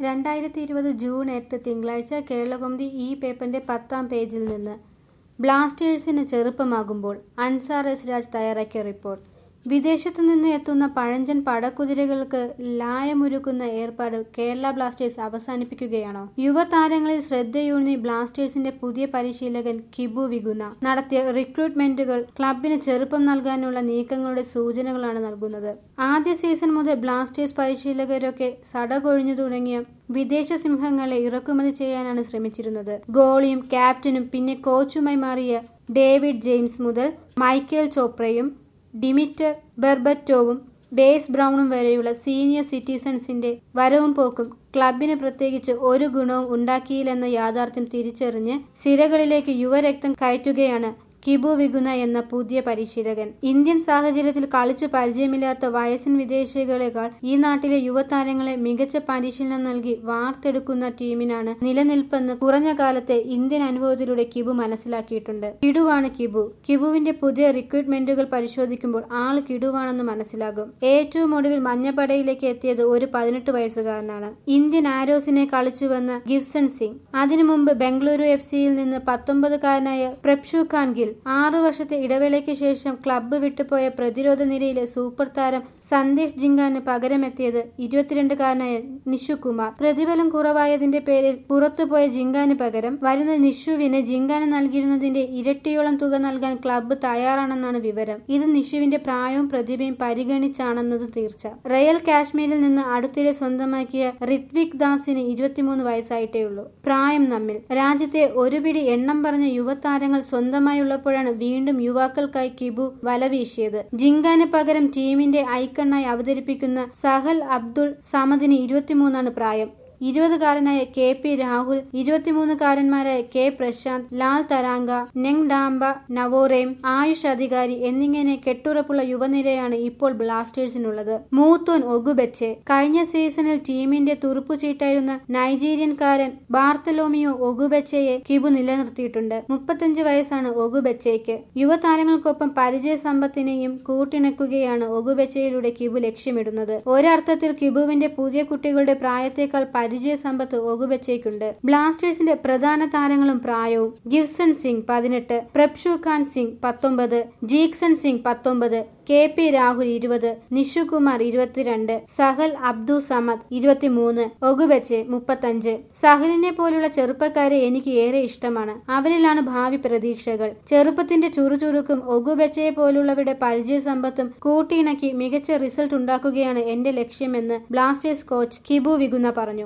2020 June 8 തിങ്കളാഴ്ച കേരളകൗമുദി ഈ പേപ്പറിന്റെ 10-ാം പേജിൽ നിന്ന് ബ്ലാസ്റ്റേഴ്സിന് ചെറുപ്പമാകുമ്പോൾ അൻസാർ എസ് രാജ് തയ്യാറാക്കിയ റിപ്പോർട്ട്. വിദേശത്തു നിന്ന് എത്തുന്ന പഴഞ്ചൻ പടക്കുതിരകൾക്ക് ലായമൊരുക്കുന്ന ഏർപ്പാട് കേരള ബ്ലാസ്റ്റേഴ്സ് അവസാനിപ്പിക്കുകയാണോ? യുവതാരങ്ങളിൽ ശ്രദ്ധയൂന്നി ബ്ലാസ്റ്റേഴ്സിന്റെ പുതിയ പരിശീലകൻ കിബു വിഗുന നടത്തിയ റിക്രൂട്ട്മെന്റുകൾ ക്ലബിന് ചെറുപ്പം നൽകാനുള്ള നീക്കങ്ങളുടെ സൂചനകളാണ് നൽകുന്നത്. ആദ്യ സീസൺ മുതൽ ബ്ലാസ്റ്റേഴ്സ് പരിശീലകരൊക്കെ സടകൊഴിഞ്ഞു തുടങ്ങിയ വിദേശ സിംഹങ്ങളെ ഇറക്കുമതി ചെയ്യാനാണ് ശ്രമിച്ചിരുന്നത്. ഗോളിയും ക്യാപ്റ്റനും പിന്നെ കോച്ചുമായി മാറിയ ഡേവിഡ് ജെയിംസ് മുതൽ മൈക്കേൽ ചോപ്രയും ഡിമിറ്റർ ബെർബറ്റോവും ബേസ് ബ്രൗണും വരെയുള്ള സീനിയർ സിറ്റിസൺസിന്റെ വരവും പോക്കും ക്ലബിന് പ്രത്യേകിച്ച് ഒരു ഗുണവും ഉണ്ടാക്കിയില്ലെന്ന യാഥാർത്ഥ്യം തിരിച്ചറിഞ്ഞ് സിരകളിലേക്ക് യുവരക്തം കയറ്റുകയാണ് കിബു വിഗുന എന്ന പുതിയ പരിശീലകൻ. ഇന്ത്യൻ സാഹചര്യത്തിൽ കളിച്ചു പരിചയമില്ലാത്ത വയസ്സൻ വിദേശികളെക്കാൾ ഈ നാട്ടിലെ യുവതാരങ്ങളെ മികച്ച പരിശീലനം നൽകി വാർത്തെടുക്കുന്ന ടീമിനാണ് നിലനിൽപ്പെന്ന് കുറഞ്ഞ കാലത്തെ ഇന്ത്യൻ അനുഭവത്തിലൂടെ കിബു മനസ്സിലാക്കിയിട്ടുണ്ട്. കിടുവാണ് കിബു. കിബുവിന്റെ പുതിയ റിക്രൂട്ട്മെന്റുകൾ പരിശോധിക്കുമ്പോൾ ആള് കിടുവാണെന്ന് മനസ്സിലാകും. ഏറ്റവും ഒടുവിൽ മഞ്ഞപ്പടയിലേക്ക് എത്തിയത് ഒരു 18 വയസ്സുകാരനാണ്. ഇന്ത്യൻ ആരോസിനെ കളിച്ചു വന്ന ഗിബ്സൺ സിംഗ്. അതിനു മുമ്പ് ബംഗളൂരു FC-യിൽ നിന്ന് 19-കാരനായ പ്രപ്ഷു ഖാൻ ഗിൽ. 6 വർഷത്തെ ഇടവേളയ്ക്ക് ശേഷം ക്ലബ്ബ് വിട്ടുപോയ പ്രതിരോധ നിരയിലെ സൂപ്പർ താരം സന്ദേശ് ജിങ്കാന് പകരമെത്തിയത് 22-കാരനായ നിഷു കുമാർ. പ്രതിഫലം കുറവായതിന്റെ പേരിൽ പുറത്തുപോയ ജിങ്കാന് പകരം വരുന്ന നിഷുവിന് ജിങ്കാന് നൽകിയിരുന്നതിന്റെ ഇരട്ടിയോളം തുക നൽകാൻ ക്ലബ്ബ് തയ്യാറാണെന്നാണ് വിവരം. ഇത് നിഷുവിന്റെ പ്രായവും പ്രതിഭയും പരിഗണിച്ചാണെന്നത് തീർച്ച. റയൽ കാശ്മീരിൽ നിന്ന് അടുത്തിടെ സ്വന്തമാക്കിയ ഋത്വിക് ദാസിന് 23 വയസ്സായിട്ടേയുള്ളൂ. പ്രായം നമ്മിൽ. രാജ്യത്തെ ഒരുപിടി എണ്ണം പറഞ്ഞ യുവതാരങ്ങൾ സ്വന്തമായുള്ള ാണ് വീണ്ടും യുവാക്കൾക്കായി കിബു വലവീശിയത്. ജിങ്കാന് പകരം ടീമിന്റെ ഐക്കണായി അവതരിപ്പിക്കുന്ന സഹൽ അബ്ദുൾ സമദിന് 23 പ്രായം. 20-കാരനായ KP രാഹുൽ, 23-കാരന്മാരായ K പ്രശാന്ത്, ലാൽ തരാങ്ക, നെങ് ഡാംബ നവോറേം, ആയുഷ് അധികാരി എന്നിങ്ങനെ കെട്ടുറപ്പുള്ള യുവനിരയാണ് ഇപ്പോൾ ബ്ലാസ്റ്റേഴ്സിനുള്ളത്. മൂത്തോൻ ഒഗുബെച്ചെ. കഴിഞ്ഞ സീസണിൽ ടീമിന്റെ തുറുപ്പുചീട്ടായിരുന്ന നൈജീരിയൻകാരൻ ബാർത്തലോമിയോ ഒഗുബെച്ചയെ കിബു നിലനിർത്തിയിട്ടുണ്ട്. 35 വയസ്സാണ് ഒഗുബെച്ചയ്ക്ക്. യുവതാരങ്ങൾക്കൊപ്പം പരിചയസമ്പത്തിനെയും കൂട്ടിണക്കുകയാണ് ഒഗുബെച്ചയിലൂടെ കിബു ലക്ഷ്യമിടുന്നത്. ഒരർത്ഥത്തിൽ കിബുവിന്റെ പുതിയ കുട്ടികളുടെ പ്രായത്തേക്കാൾ പരിചയസമ്പത്ത് ഒഗുബെച്ചയ്ക്കുണ്ട്. ബ്ലാസ്റ്റേഴ്സിന്റെ പ്രധാന താരങ്ങളും പ്രായവും. Gibson Singh 18, Prabhsukhan Singh 19, Jeakson Singh 19, KP Rahul 20, Nishu Kumar 22, Sahal Abdul Samad 23, Ogbeche 35. സഹലിനെ പോലുള്ള ചെറുപ്പക്കാരെ എനിക്ക് ഏറെ ഇഷ്ടമാണ്. അവരിലാണ് ഭാവി പ്രതീക്ഷകൾ. ചെറുപ്പത്തിന്റെ ചുറുചുറുക്കും ഒഗുബെച്ചയെ പോലുള്ളവരുടെ പരിചയസമ്പത്തും കൂട്ടിയിണക്കി മികച്ച റിസൾട്ട് ഉണ്ടാക്കുകയാണ് എന്റെ ലക്ഷ്യമെന്ന് ബ്ലാസ്റ്റേഴ്സ് കോച്ച് കിബു വിഗുന പറഞ്ഞു.